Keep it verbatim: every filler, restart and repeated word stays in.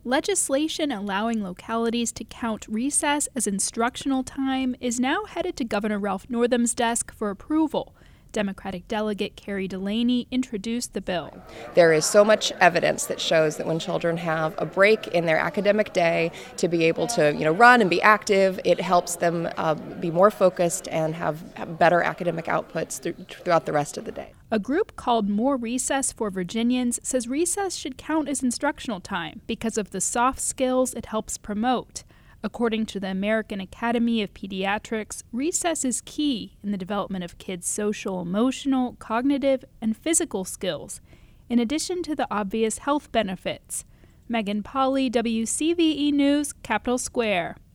Legislation allowing localities to count recess as instructional time is now headed to Governor Ralph Northam's desk for approval. Democratic delegate Carrie Delaney introduced the bill. There is so much evidence that shows that when children have a break in their academic day to be able to, you know, run and be active, it helps them uh, be more focused and have, have better academic outputs th- throughout the rest of the day. A group called More Recess for Virginians says recess should count as instructional time because of the soft skills it helps promote. According to the American Academy of Pediatrics, recess is key in the development of kids' social, emotional, cognitive, and physical skills, in addition to the obvious health benefits. Megan Polly, W C V E News, Capitol Square.